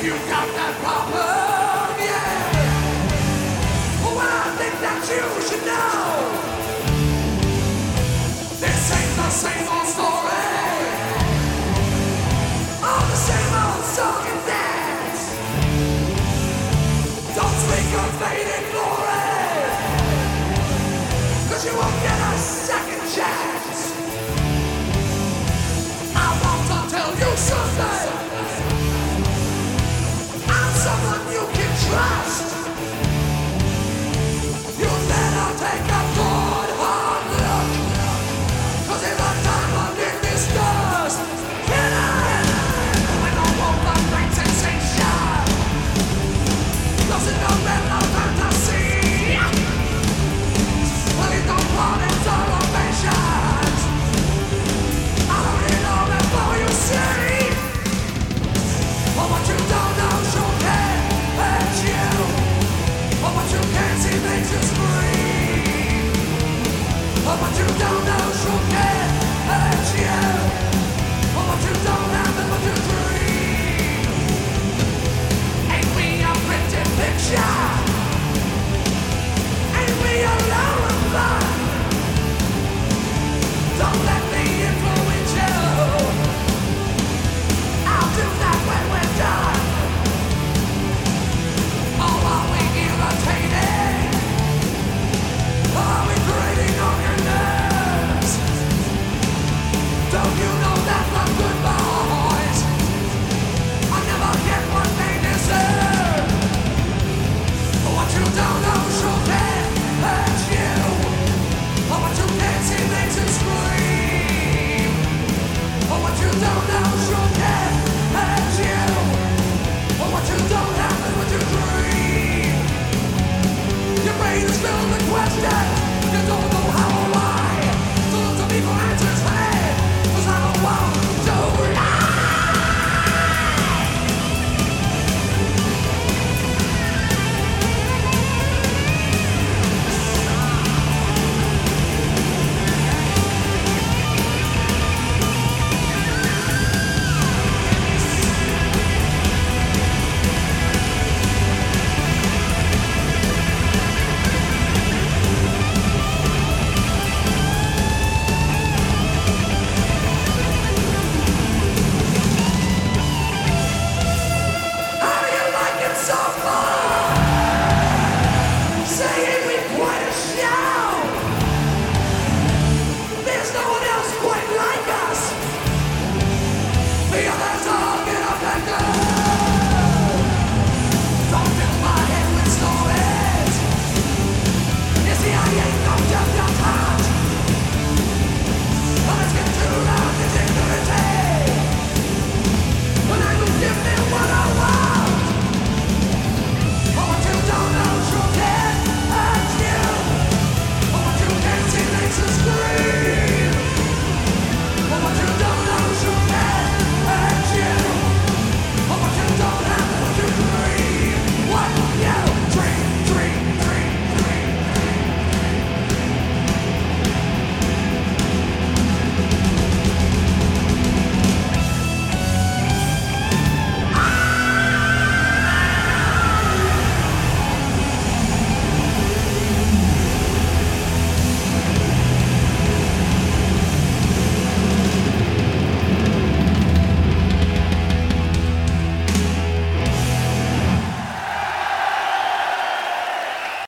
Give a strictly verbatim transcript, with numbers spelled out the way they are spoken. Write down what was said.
You got that problem, yeah. Well, I think that you should know this ain't the same old story, or the same old song and dance. Don't speak of fading glory, 'cause you won't get a second chance. I want to tell you something. I'm someone you can trust. You better take a good hard look, 'cause if a diamond in this dust, can I? I don't want the great sensation. Doesn't know better fantasy. Well, it don't want its elevations. I already know before you see. But what you don't know sure can hurt you. But what you can't see makes you scream. But what you don't know sure can hurt you. But what you don't have is what you dream. Ain't we a pretty picture? Ain't we a lullaby? Don't let me influence you. I'll do that when we're done. Oh, are we irritating? Are we grating on your nerves? Don't you know that the good boys I never get what they deserve? But what you don't know sure can hurt you. But what you can't see makes you scream. But what you don't know